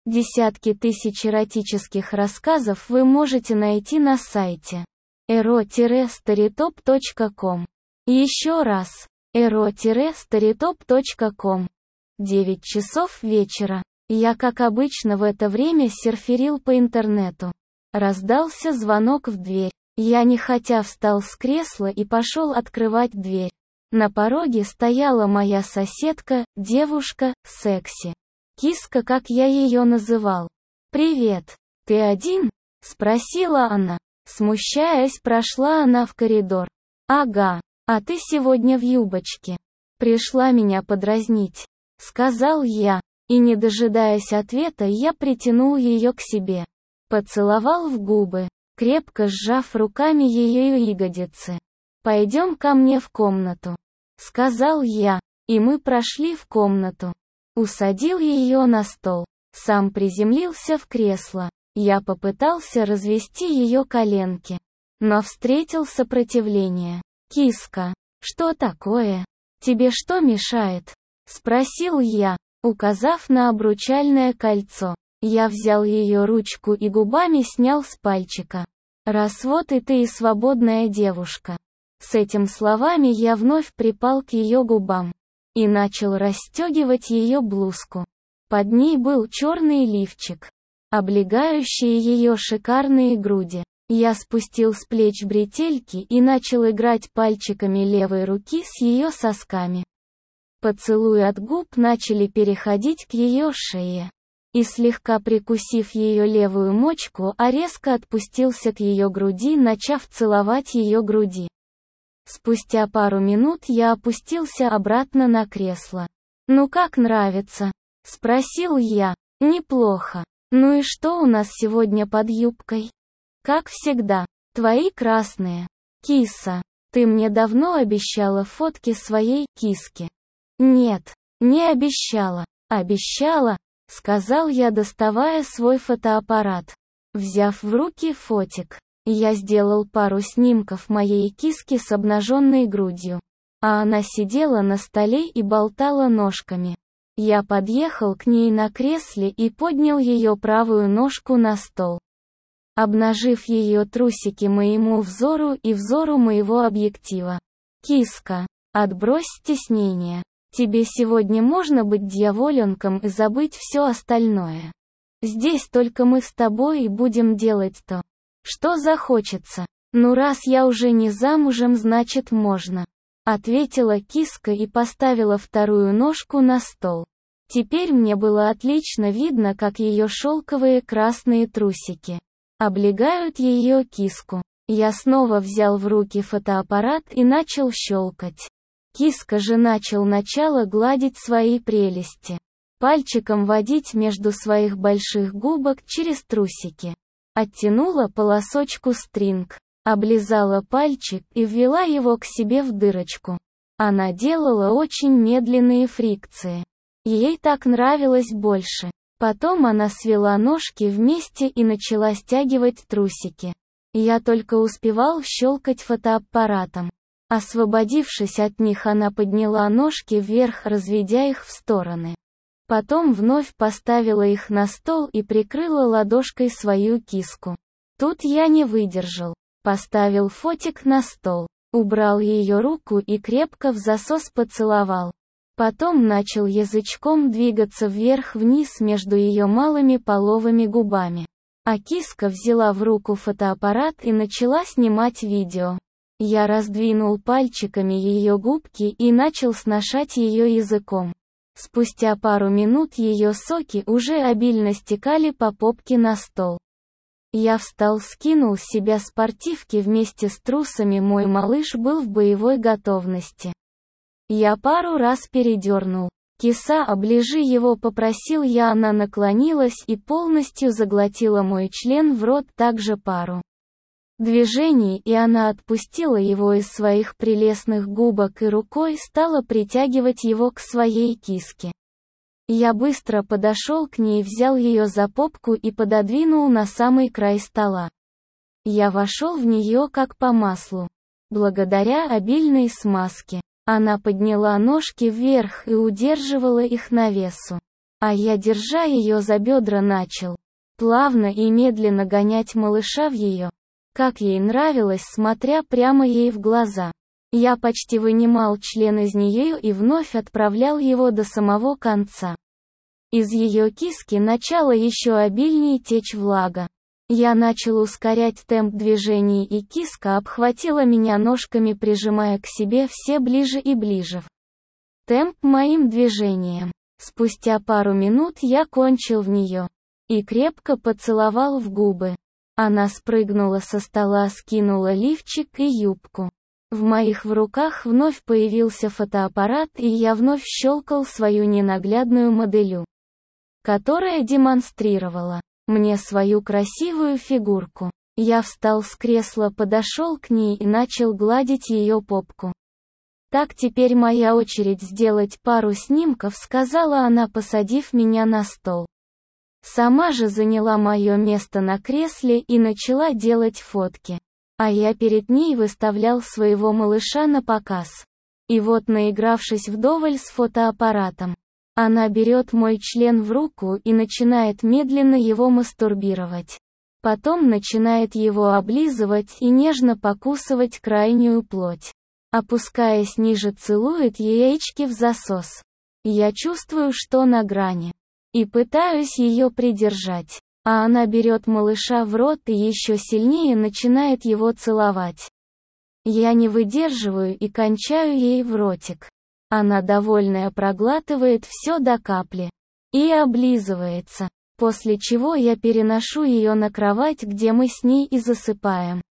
Десятки тысяч эротических рассказов вы можете найти на сайте ero-storytop.com. Еще раз, ero-storytop.com. 9 часов вечера. Я, как обычно, в это время серферил по интернету. Раздался звонок в дверь. Я нехотя встал с кресла и пошел открывать дверь. На пороге стояла моя соседка, девушка, секси. Киска, как я ее называл. «Привет. Ты один?» — спросила она. Смущаясь, прошла она в коридор. «Ага. А ты сегодня в юбочке. Пришла меня подразнить», — сказал я. И, не дожидаясь ответа, я притянул ее к себе. Поцеловал в губы, крепко сжав руками ее ягодицы. «Пойдем ко мне в комнату», — сказал я, и мы прошли в комнату. Усадил ее на стол, сам приземлился в кресло. Я попытался развести ее коленки, но встретил сопротивление. «Киска, что такое? Тебе что мешает?» — спросил я, указав на обручальное кольцо. Я взял ее ручку и губами снял с пальчика. «Раз вот и ты и свободная девушка». С этими словами я вновь припал к ее губам и начал расстегивать ее блузку. Под ней был черный лифчик, облегающий ее шикарные груди. Я спустил с плеч бретельки и начал играть пальчиками левой руки с ее сосками. Поцелуи от губ начали переходить к ее шее. И слегка прикусив ее левую мочку, резко отпустился к ее груди, начав целовать ее груди. Спустя пару минут я опустился обратно на кресло. «Ну как нравится?» — спросил я. «Неплохо. Ну и что у нас сегодня под юбкой?» «Как всегда. Твои красные. Киса, ты мне давно обещала фотки своей киски». «Нет, не обещала». «Обещала», — сказал я, доставая свой фотоаппарат. Взяв в руки фотик, я сделал пару снимков моей киски с обнаженной грудью. А она сидела на столе и болтала ножками. Я подъехал к ней на кресле и поднял ее правую ножку на стол, обнажив ее трусики моему взору и взору моего объектива. «Киска, отбрось стеснение. Тебе сегодня можно быть дьяволенком и забыть все остальное. Здесь только мы с тобой и будем делать то, что захочется. Ну раз я уже не замужем, значит можно», — ответила киска и поставила вторую ножку на стол. Теперь мне было отлично видно, как ее шелковые красные трусики облегают ее киску. Я снова взял в руки фотоаппарат и начал щелкать. Киска же начала гладить свои прелести, пальчиком водить между своих больших губок через трусики. Оттянула полосочку стринг, облизала пальчик и ввела его к себе в дырочку. Она делала очень медленные фрикции. Ей так нравилось больше. Потом она свела ножки вместе и начала стягивать трусики. Я только успевал щелкать фотоаппаратом. Освободившись от них, она подняла ножки вверх, разведя их в стороны. Потом вновь поставила их на стол и прикрыла ладошкой свою киску. Тут я не выдержал. Поставил фотик на стол, убрал ее руку и крепко в засос поцеловал. Потом начал язычком двигаться вверх-вниз между ее малыми половыми губами. А киска взяла в руку фотоаппарат и начала снимать видео. Я раздвинул пальчиками ее губки и начал сношать ее языком. Спустя пару минут ее соки уже обильно стекали по попке на стол. Я встал, скинул с себя спортивки вместе с трусами, мой малыш был в боевой готовности. Я пару раз передернул. «Киса, оближи его», попросил я, она наклонилась и полностью заглотила мой член в рот, также пару движений, и она отпустила его из своих прелестных губок и рукой стала притягивать его к своей киске. Я быстро подошел к ней, взял ее за попку и пододвинул на самый край стола. Я вошел в нее как по маслу. Благодаря обильной смазке, она подняла ножки вверх и удерживала их на весу. А я, держа ее за бедра, начал плавно и медленно гонять малыша в ее. Как ей нравилось, смотря прямо ей в глаза. Я почти вынимал член из нее и вновь отправлял его до самого конца. Из ее киски начала еще обильнее течь влага. Я начал ускорять темп движений, и киска обхватила меня ножками, прижимая к себе все ближе и ближе. Темп моим движением. Спустя пару минут я кончил в нее и крепко поцеловал в губы. Она спрыгнула со стола, скинула лифчик и юбку. В моих руках вновь появился фотоаппарат, и я вновь щелкал свою ненаглядную моделью, которая демонстрировала мне свою красивую фигурку. Я встал с кресла, подошел к ней и начал гладить ее попку. «Так, теперь моя очередь сделать пару снимков», — сказала она, посадив меня на стол. Сама же заняла мое место на кресле и начала делать фотки. А я перед ней выставлял своего малыша на показ. И вот, наигравшись вдоволь с фотоаппаратом, она берет мой член в руку и начинает медленно его мастурбировать. Потом начинает его облизывать и нежно покусывать крайнюю плоть. Опускаясь ниже, целует яички в засос. Я чувствую, что на грани. И пытаюсь ее придержать. А она берет малыша в рот и еще сильнее начинает его целовать. Я не выдерживаю и кончаю ей в ротик. Она, довольная, проглатывает все до капли и облизывается, после чего я переношу ее на кровать, где мы с ней и засыпаем.